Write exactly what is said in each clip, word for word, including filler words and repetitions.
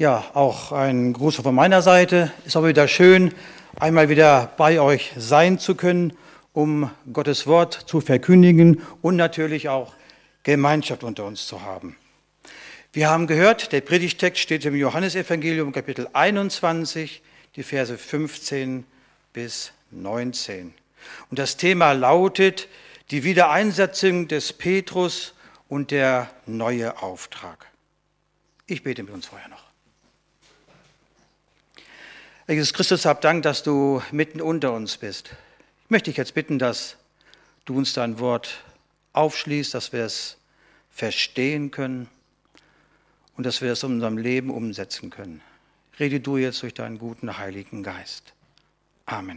Ja, auch ein Gruß von meiner Seite. Ist auch wieder schön, einmal wieder bei euch sein zu können, um Gottes Wort zu verkündigen und natürlich auch Gemeinschaft unter uns zu haben. Wir haben gehört, der Predigtext steht im Johannesevangelium Kapitel einundzwanzig, die Verse fünfzehn bis neunzehn. Und das Thema lautet die Wiedereinsetzung des Petrus und der neue Auftrag. Ich bete mit uns vorher noch. Herr Jesus Christus, hab Dank, dass du mitten unter uns bist. Ich möchte dich jetzt bitten, dass du uns dein Wort aufschließt, dass wir es verstehen können und dass wir es in unserem Leben umsetzen können. Rede du jetzt durch deinen guten Heiligen Geist. Amen.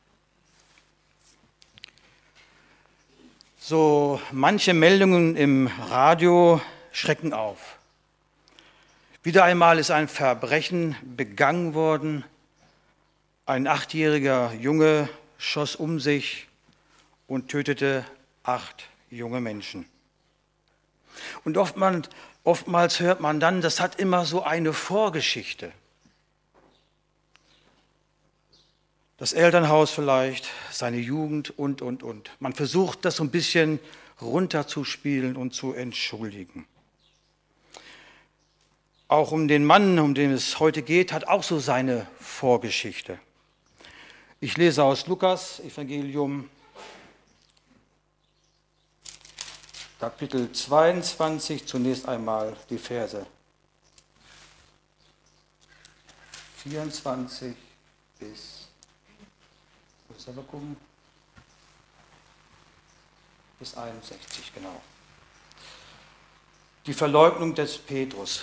So manche Meldungen im Radio schrecken auf. Wieder einmal ist ein Verbrechen begangen worden. Ein achtjähriger Junge schoss um sich und tötete acht junge Menschen. Und oftmals, oftmals hört man dann, das hat immer so eine Vorgeschichte. Das Elternhaus vielleicht, seine Jugend und, und, und. Man versucht, das so ein bisschen runterzuspielen und zu entschuldigen. Auch um den Mann, um den es heute geht, hat auch so seine Vorgeschichte. Ich lese aus Lukas Evangelium, Kapitel zweiundzwanzig, zunächst einmal die Verse vierundzwanzig bis, ich muss selber gucken, bis einundsechzig, genau. Die Verleugnung des Petrus.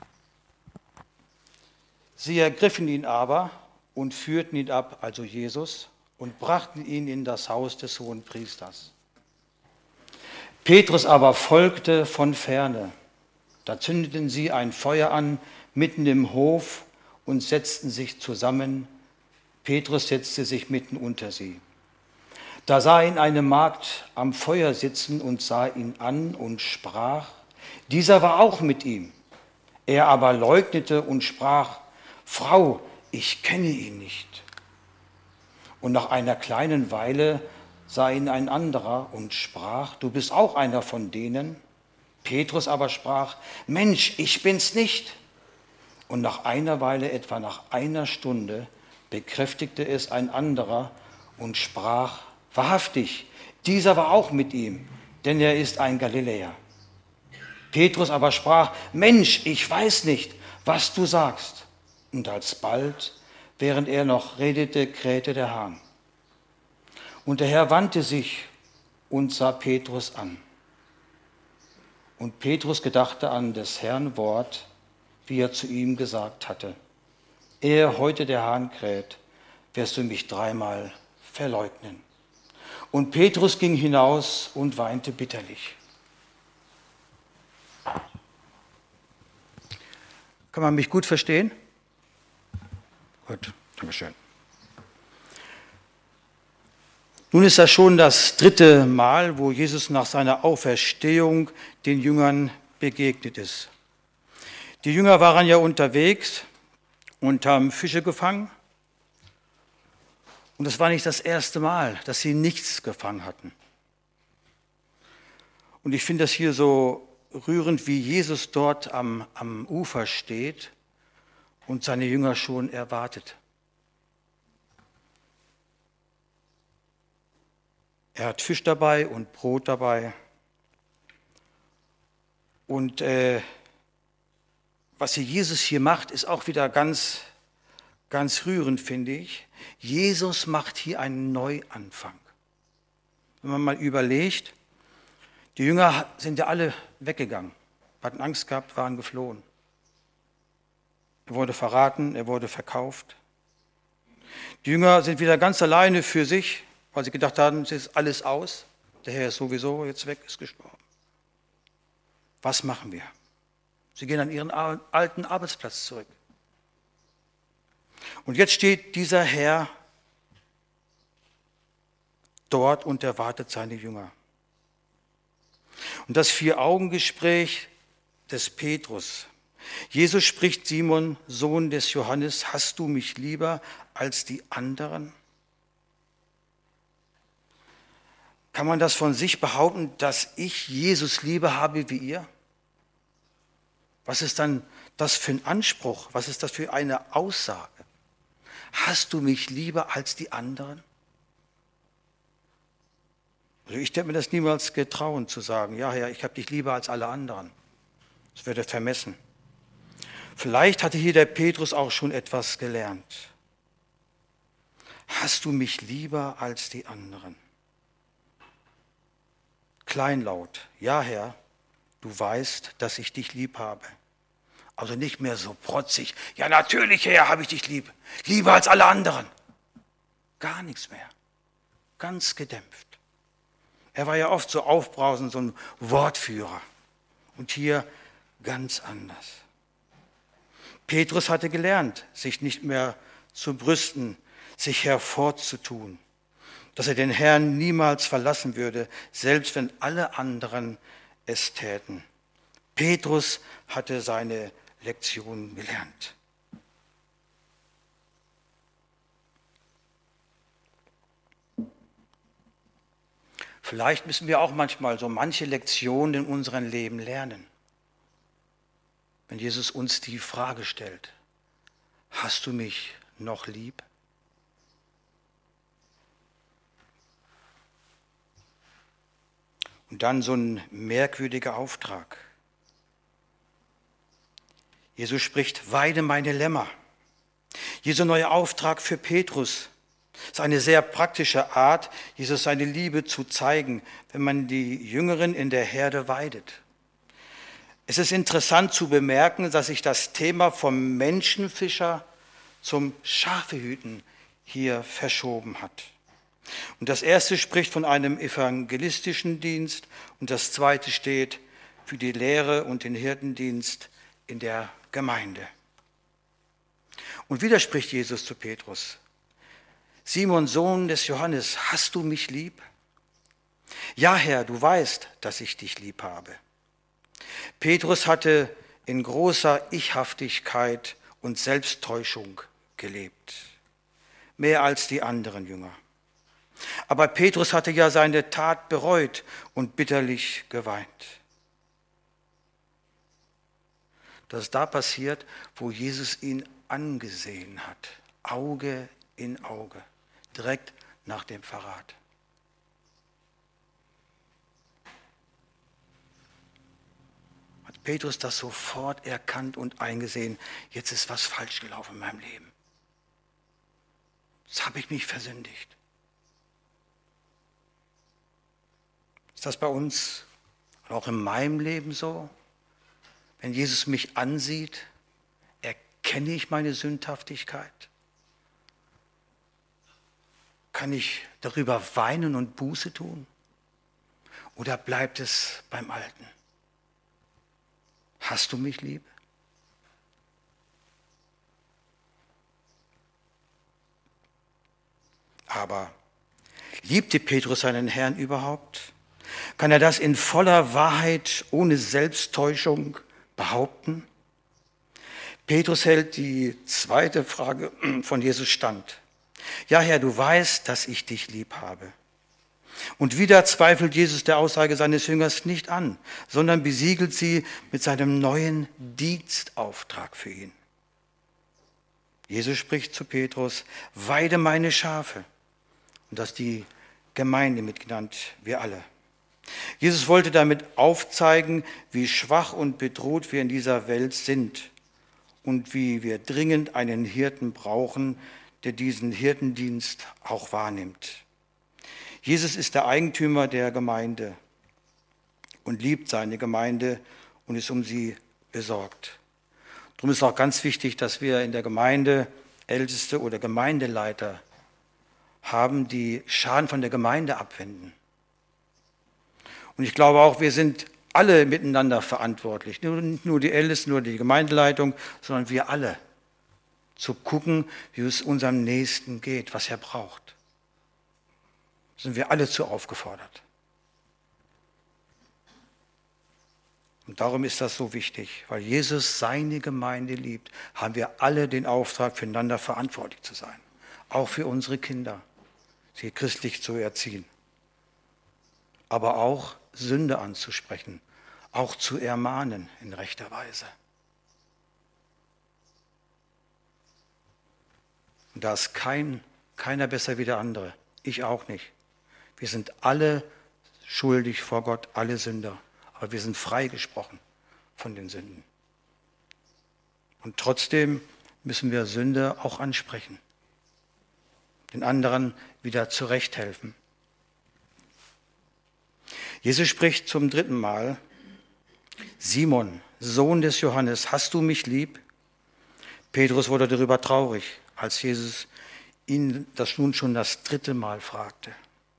Sie ergriffen ihn aber und führten ihn ab, also Jesus, und brachten ihn in das Haus des Hohenpriesters. Petrus aber folgte von ferne. Da zündeten sie ein Feuer an, mitten im Hof, und setzten sich zusammen. Petrus setzte sich mitten unter sie. Da sah ihn eine Magd am Feuer sitzen und sah ihn an und sprach, dieser war auch mit ihm. Er aber leugnete und sprach, Frau, ich kenne ihn nicht. Und nach einer kleinen Weile sah ihn ein anderer und sprach, du bist auch einer von denen. Petrus aber sprach, Mensch, ich bin's nicht. Und nach einer Weile, etwa nach einer Stunde, bekräftigte es ein anderer und sprach, wahrhaftig, dieser war auch mit ihm, denn er ist ein Galiläer. Petrus aber sprach, Mensch, ich weiß nicht, was du sagst. Und alsbald, während er noch redete, krähte der Hahn. Und der Herr wandte sich und sah Petrus an. Und Petrus gedachte an des Herrn Wort, wie er zu ihm gesagt hatte. Ehe heute der Hahn kräht, wirst du mich dreimal verleugnen. Und Petrus ging hinaus und weinte bitterlich. Kann man mich gut verstehen? Gut, Dankeschön. Nun ist das schon das dritte Mal, wo Jesus nach seiner Auferstehung den Jüngern begegnet ist. Die Jünger waren ja unterwegs und haben Fische gefangen. Und es war nicht das erste Mal, dass sie nichts gefangen hatten. Und ich finde das hier so rührend, wie Jesus dort am, am Ufer steht und seine Jünger schon erwartet. Er hat Fisch dabei und Brot dabei. Und äh, was hier Jesus hier macht, ist auch wieder ganz, ganz rührend, finde ich. Jesus macht hier einen Neuanfang. Wenn man mal überlegt, die Jünger sind ja alle weggegangen, hatten Angst gehabt, waren geflohen. Er wurde verraten, er wurde verkauft. Die Jünger sind wieder ganz alleine für sich, weil sie gedacht haben, es ist alles aus. Der Herr ist sowieso jetzt weg, ist gestorben. Was machen wir? Sie gehen an ihren alten Arbeitsplatz zurück. Und jetzt steht dieser Herr dort und erwartet seine Jünger. Und das Vier-Augen-Gespräch des Petrus, Jesus spricht Simon, Sohn des Johannes, hast du mich lieber als die anderen? Kann man das von sich behaupten, dass ich Jesus lieber habe wie ihr? Was ist dann das für ein Anspruch? Was ist das für eine Aussage? Hast du mich lieber als die anderen? Also ich hätte mir das niemals getrauen zu sagen, ja Herr, ich habe dich lieber als alle anderen. Das würde vermessen. Vielleicht hatte hier der Petrus auch schon etwas gelernt. Hast du mich lieber als die anderen? Kleinlaut, ja Herr, du weißt, dass ich dich lieb habe. Also nicht mehr so protzig, ja natürlich Herr, habe ich dich lieb, lieber als alle anderen. Gar nichts mehr, ganz gedämpft. Er war ja oft so aufbrausend, so ein Wortführer. Und hier ganz anders. Petrus hatte gelernt, sich nicht mehr zu brüsten, sich hervorzutun, dass er den Herrn niemals verlassen würde, selbst wenn alle anderen es täten. Petrus hatte seine Lektion gelernt. Vielleicht müssen wir auch manchmal so manche Lektionen in unserem Leben lernen. Wenn Jesus uns die Frage stellt, hast du mich noch lieb? Und dann so ein merkwürdiger Auftrag. Jesus spricht, weide meine Lämmer. Jesu neuer Auftrag für Petrus ist eine sehr praktische Art, Jesus seine Liebe zu zeigen, wenn man die Jüngeren in der Herde weidet. Es ist interessant zu bemerken, dass sich das Thema vom Menschenfischer zum Schafehüten hier verschoben hat. Und das erste spricht von einem evangelistischen Dienst und das zweite steht für die Lehre und den Hirtendienst in der Gemeinde. Und wieder spricht Jesus zu Petrus. Simon, Sohn des Johannes, hast du mich lieb? Ja, Herr, du weißt, dass ich dich lieb habe. Petrus hatte in großer Ichhaftigkeit und Selbsttäuschung gelebt, mehr als die anderen Jünger. Aber Petrus hatte ja seine Tat bereut und bitterlich geweint. Das ist da passiert, wo Jesus ihn angesehen hat, Auge in Auge, direkt nach dem Verrat. Hat Petrus das sofort erkannt und eingesehen, jetzt ist was falsch gelaufen in meinem Leben. Jetzt habe ich mich versündigt. Ist das bei uns und auch in meinem Leben so? Wenn Jesus mich ansieht, erkenne ich meine Sündhaftigkeit? Kann ich darüber weinen und Buße tun? Oder bleibt es beim Alten? Hast du mich lieb? Aber liebte Petrus seinen Herrn überhaupt? Kann er das in voller Wahrheit, ohne Selbsttäuschung behaupten? Petrus hält die zweite Frage von Jesus stand. Ja, Herr, du weißt, dass ich dich lieb habe. Und wieder zweifelt Jesus der Aussage seines Jüngers nicht an, sondern besiegelt sie mit seinem neuen Dienstauftrag für ihn. Jesus spricht zu Petrus, weide meine Schafe. Und das ist die Gemeinde mitgenannt, wir alle. Jesus wollte damit aufzeigen, wie schwach und bedroht wir in dieser Welt sind und wie wir dringend einen Hirten brauchen, der diesen Hirtendienst auch wahrnimmt. Jesus ist der Eigentümer der Gemeinde und liebt seine Gemeinde und ist um sie besorgt. Darum ist auch ganz wichtig, dass wir in der Gemeinde Älteste oder Gemeindeleiter haben, die Schaden von der Gemeinde abwenden. Und ich glaube auch, wir sind alle miteinander verantwortlich. Nicht nur die Ältesten, nur die Gemeindeleitung, sondern wir alle. Zu gucken, wie es unserem Nächsten geht, was er braucht. Da sind wir alle zu aufgefordert. Und darum ist das so wichtig, weil Jesus seine Gemeinde liebt, haben wir alle den Auftrag, füreinander verantwortlich zu sein. Auch für unsere Kinder, sie christlich zu erziehen. Aber auch Sünde anzusprechen, auch zu ermahnen in rechter Weise. Und da ist kein, keiner besser wie der andere, ich auch nicht. Wir sind alle schuldig vor Gott, alle Sünder. Aber wir sind freigesprochen von den Sünden. Und trotzdem müssen wir Sünde auch ansprechen, den anderen wieder zurechthelfen. Jesus spricht zum dritten Mal: Simon, Sohn des Johannes, hast du mich lieb? Petrus wurde darüber traurig, als Jesus ihn das nun schon das dritte Mal fragte.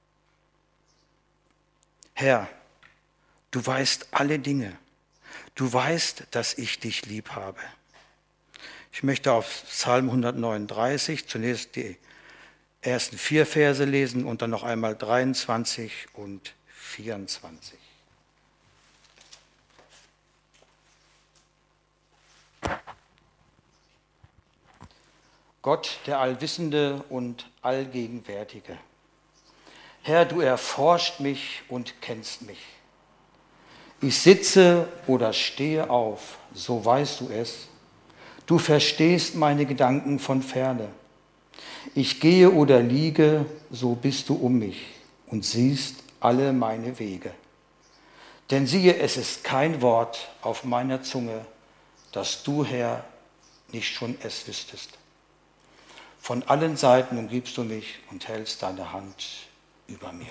Herr, du weißt alle Dinge. Du weißt, dass ich dich lieb habe. Ich möchte auf Psalm hundertneununddreißig zunächst die ersten vier Verse lesen und dann noch einmal dreiundzwanzig und vierundzwanzig. Gott, der Allwissende und Allgegenwärtige. Herr, du erforscht mich und kennst mich. Ich sitze oder stehe auf, so weißt du es. Du verstehst meine Gedanken von ferne. Ich gehe oder liege, so bist du um mich und siehst alle meine Wege. Denn siehe, es ist kein Wort auf meiner Zunge, dass du, Herr, nicht schon es wüsstest. Von allen Seiten umgibst du mich und hältst deine Hand über mir.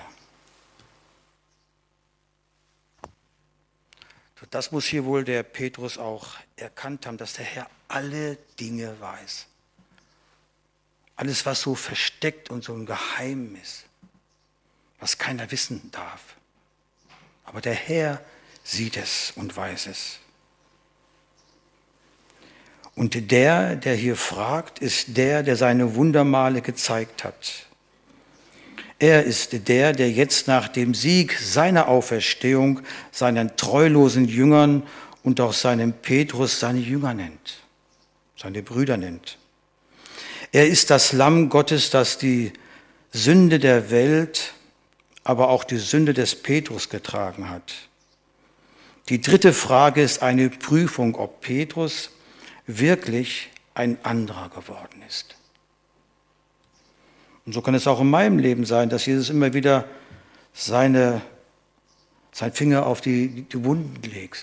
Das muss hier wohl der Petrus auch erkannt haben, dass der Herr alle Dinge weiß. Alles, was so versteckt und so im Geheimen ist, was keiner wissen darf. Aber der Herr sieht es und weiß es. Und der, der hier fragt, ist der, der seine Wundermale gezeigt hat. Er ist der, der jetzt nach dem Sieg seiner Auferstehung seinen treulosen Jüngern und auch seinem Petrus seine Jünger nennt, seine Brüder nennt. Er ist das Lamm Gottes, das die Sünde der Welt, aber auch die Sünde des Petrus getragen hat. Die dritte Frage ist eine Prüfung, ob Petrus wirklich ein anderer geworden ist. Und so kann es auch in meinem Leben sein, dass Jesus immer wieder seine, seinen Finger auf die, die Wunden legt.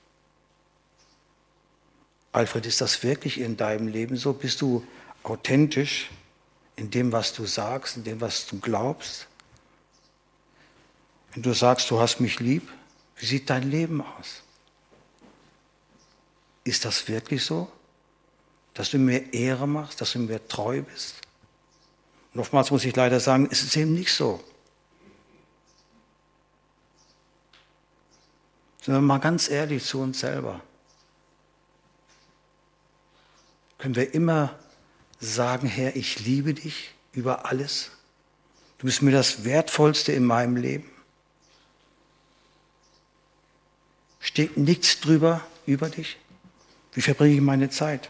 Alfred, ist das wirklich in deinem Leben so? Bist du authentisch in dem, was du sagst, in dem, was du glaubst? Wenn du sagst, du hast mich lieb, wie sieht dein Leben aus? Ist das wirklich so, dass du mir Ehre machst, dass du mir treu bist? Und oftmals muss ich leider sagen, es ist eben nicht so. Sind wir mal ganz ehrlich zu uns selber. Können wir immer sagen, Herr, ich liebe dich über alles. Du bist mir das Wertvollste in meinem Leben. Steht nichts drüber über dich? Wie verbringe ich meine Zeit?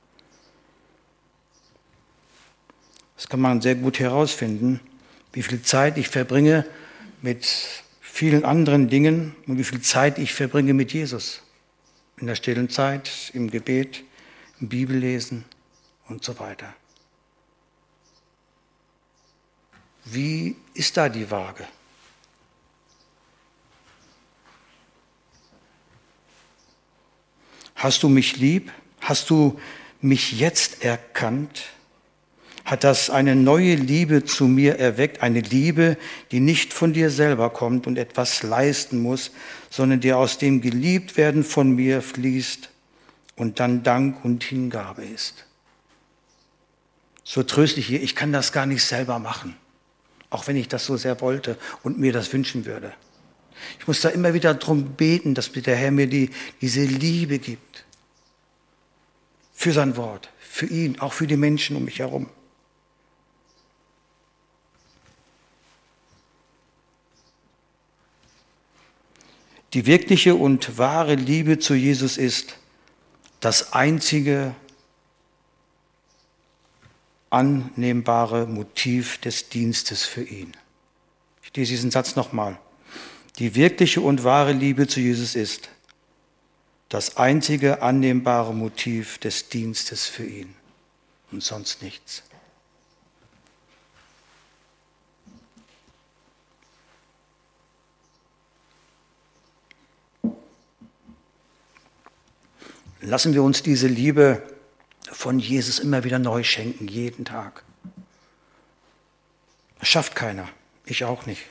Das kann man sehr gut herausfinden, wie viel Zeit ich verbringe mit vielen anderen Dingen und wie viel Zeit ich verbringe mit Jesus. In der stillen Zeit, im Gebet, im Bibellesen und so weiter. Wie ist da die Waage? Hast du mich lieb? Hast du mich jetzt erkannt? Hat das eine neue Liebe zu mir erweckt, eine Liebe, die nicht von dir selber kommt und etwas leisten muss, sondern die aus dem Geliebtwerden von mir fließt und dann Dank und Hingabe ist. So tröstlich hier, ich kann das gar nicht selber machen, auch wenn ich das so sehr wollte und mir das wünschen würde. Ich muss da immer wieder darum beten, dass der Herr mir die, diese Liebe gibt. Für sein Wort, für ihn, auch für die Menschen um mich herum. Die wirkliche und wahre Liebe zu Jesus ist das einzige annehmbare Motiv des Dienstes für ihn. Ich lese diesen Satz nochmal. Die wirkliche und wahre Liebe zu Jesus ist das einzige annehmbare Motiv des Dienstes für ihn und sonst nichts. Lassen wir uns diese Liebe von Jesus immer wieder neu schenken, jeden Tag. Das schafft keiner, ich auch nicht.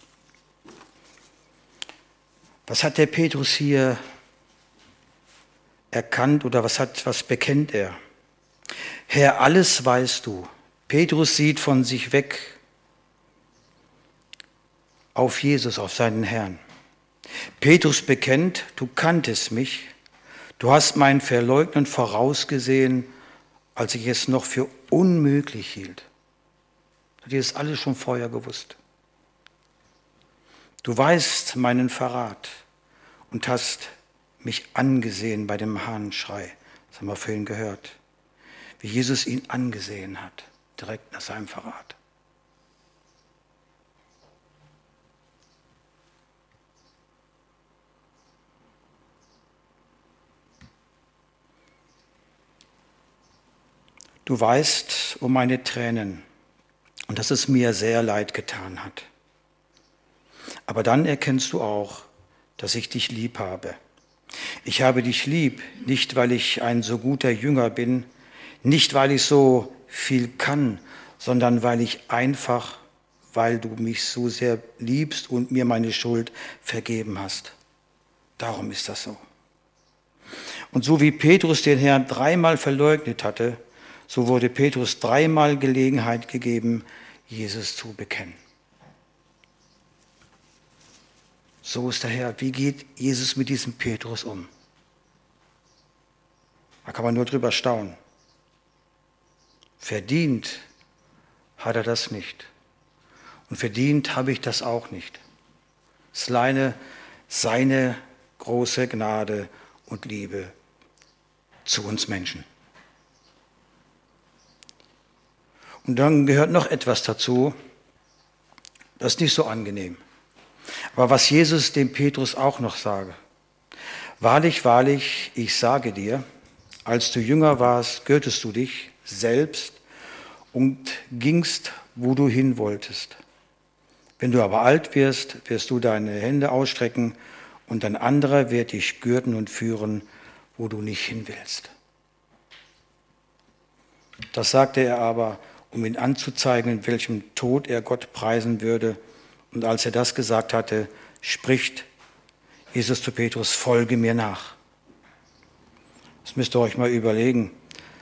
Was hat der Petrus hier erkannt oder was, hat, was bekennt er? Herr, alles weißt du. Petrus sieht von sich weg auf Jesus, auf seinen Herrn. Petrus bekennt, du kanntest mich, du hast mein Verleugnen vorausgesehen, als ich es noch für unmöglich hielt. Du hast das alles schon vorher gewusst. Du weißt meinen Verrat und hast mich angesehen bei dem Hahnenschrei. Das haben wir vorhin gehört. Wie Jesus ihn angesehen hat, direkt nach seinem Verrat. Du weißt um meine Tränen und dass es mir sehr leid getan hat. Aber dann erkennst du auch, dass ich dich lieb habe. Ich habe dich lieb, nicht weil ich ein so guter Jünger bin, nicht weil ich so viel kann, sondern weil ich einfach, weil du mich so sehr liebst und mir meine Schuld vergeben hast. Darum ist das so. Und so wie Petrus den Herrn dreimal verleugnet hatte, so wurde Petrus dreimal Gelegenheit gegeben, Jesus zu bekennen. So ist der Herr. Wie geht Jesus mit diesem Petrus um? Da kann man nur drüber staunen. Verdient hat er das nicht. Und verdient habe ich das auch nicht. Es ist alleine seine große Gnade und Liebe zu uns Menschen. Und dann gehört noch etwas dazu, das ist nicht so angenehm. Aber was Jesus dem Petrus auch noch sage: Wahrlich, wahrlich, ich sage dir, als du jünger warst, gürtest du dich selbst und gingst, wo du hin wolltest. Wenn du aber alt wirst, wirst du deine Hände ausstrecken und ein anderer wird dich gürten und führen, wo du nicht hin willst. Das sagte er aber, um ihn anzuzeigen, in welchem Tod er Gott preisen würde. Und als er das gesagt hatte, spricht Jesus zu Petrus: Folge mir nach. Das müsst ihr euch mal überlegen,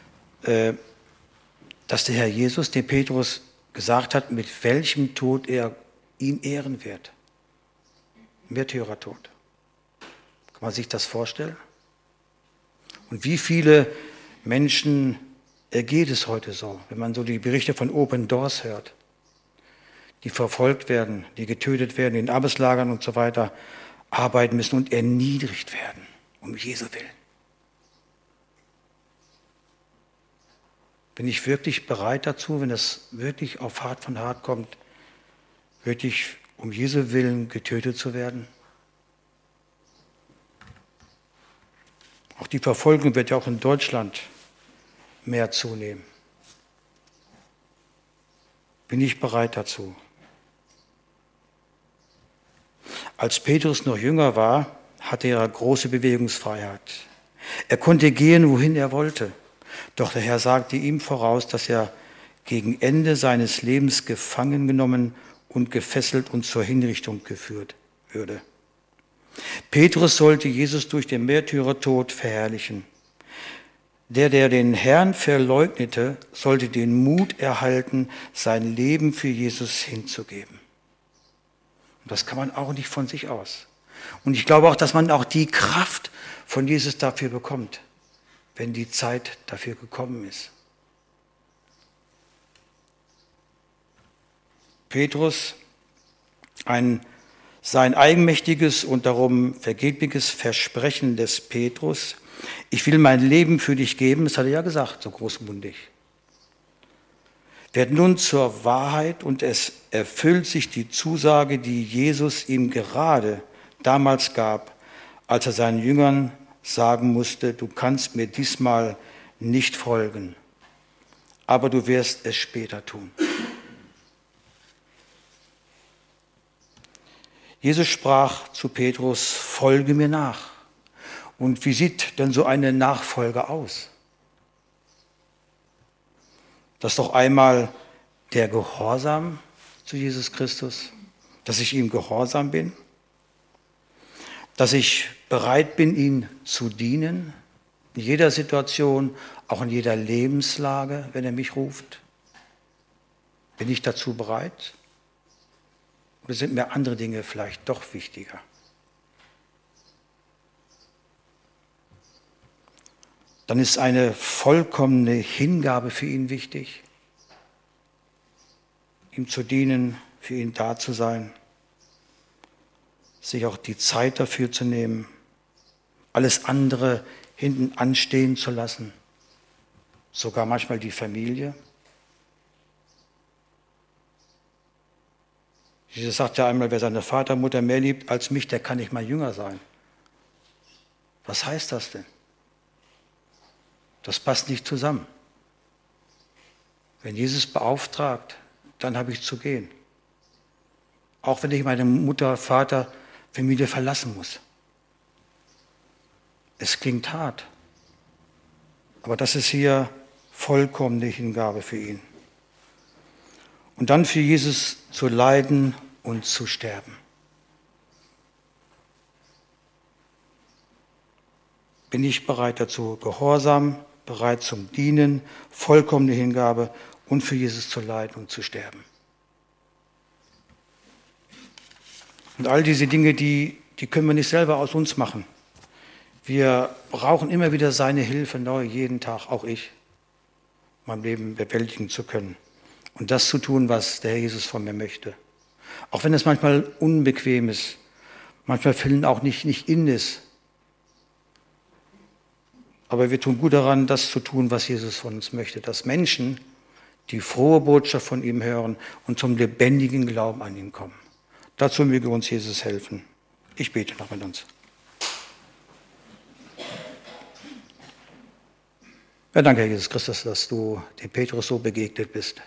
dass der Herr Jesus dem Petrus gesagt hat, mit welchem Tod er ihn ehren wird. Märtyrertod. Kann man sich das vorstellen? Und wie viele Menschen ergeht es heute so, wenn man so die Berichte von Open Doors hört, die verfolgt werden, die getötet werden, in Arbeitslagern und so weiter arbeiten müssen und erniedrigt werden, um Jesu willen. Bin ich wirklich bereit dazu, wenn es wirklich auf hart von hart kommt, wirklich um Jesu willen getötet zu werden? Auch die Verfolgung wird ja auch in Deutschland mehr zunehmen. Bin ich bereit dazu? Als Petrus noch jünger war, hatte er große Bewegungsfreiheit. Er konnte gehen, wohin er wollte. Doch der Herr sagte ihm voraus, dass er gegen Ende seines Lebens gefangen genommen und gefesselt und zur Hinrichtung geführt würde. Petrus sollte Jesus durch den Märtyrertod verherrlichen. Der, der den Herrn verleugnete, sollte den Mut erhalten, sein Leben für Jesus hinzugeben. Und das kann man auch nicht von sich aus. Und ich glaube auch, dass man auch die Kraft von Jesus dafür bekommt, wenn die Zeit dafür gekommen ist. Petrus, ein Sein eigenmächtiges und darum vergebliches Versprechen des Petrus, ich will mein Leben für dich geben, das hat er ja gesagt, so großmundig, wird nun zur Wahrheit und es erfüllt sich die Zusage, die Jesus ihm gerade damals gab, als er seinen Jüngern sagen musste, du kannst mir diesmal nicht folgen, aber du wirst es später tun. Jesus sprach zu Petrus, folge mir nach. Und wie sieht denn so eine Nachfolge aus? Das ist doch einmal der Gehorsam zu Jesus Christus, dass ich ihm gehorsam bin, dass ich bereit bin, ihm zu dienen, in jeder Situation, auch in jeder Lebenslage, wenn er mich ruft. Bin ich dazu bereit? Oder sind mir andere Dinge vielleicht doch wichtiger? Dann ist eine vollkommene Hingabe für ihn wichtig, ihm zu dienen, für ihn da zu sein, sich auch die Zeit dafür zu nehmen, alles andere hinten anstehen zu lassen, sogar manchmal die Familie. Jesus sagt ja einmal, wer seine Vater, Mutter mehr liebt als mich, der kann nicht mal Jünger sein. Was heißt das denn? Das passt nicht zusammen. Wenn Jesus beauftragt, dann habe ich zu gehen. Auch wenn ich meine Mutter, Vater, Familie verlassen muss. Es klingt hart, aber das ist hier vollkommene Hingabe für ihn. Und dann für Jesus zu leiden und zu sterben. Bin ich bereit dazu, gehorsam, bereit zum Dienen, vollkommene Hingabe und für Jesus zu leiden und zu sterben. Und all diese Dinge, die, die können wir nicht selber aus uns machen. Wir brauchen immer wieder seine Hilfe neu, jeden Tag, auch ich, mein Leben bewältigen zu können. Und das zu tun, was der Herr Jesus von mir möchte. Auch wenn es manchmal unbequem ist, manchmal Fällen auch nicht, nicht in ist. Aber wir tun gut daran, das zu tun, was Jesus von uns möchte. Dass Menschen die frohe Botschaft von ihm hören und zum lebendigen Glauben an ihn kommen. Dazu möge uns Jesus helfen. Ich bete noch mit uns. Ja, danke, Herr Jesus Christus, dass du dem Petrus so begegnet bist.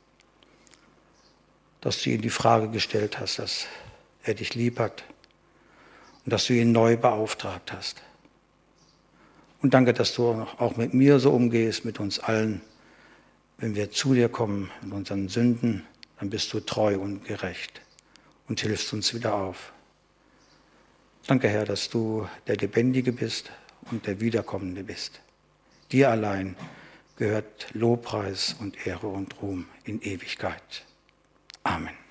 Dass du ihm die Frage gestellt hast, dass er dich lieb hat und dass du ihn neu beauftragt hast. Und danke, dass du auch mit mir so umgehst, mit uns allen. Wenn wir zu dir kommen in unseren Sünden, dann bist du treu und gerecht und hilfst uns wieder auf. Danke, Herr, dass du der Lebendige bist und der Wiederkommende bist. Dir allein gehört Lobpreis und Ehre und Ruhm in Ewigkeit. Amen.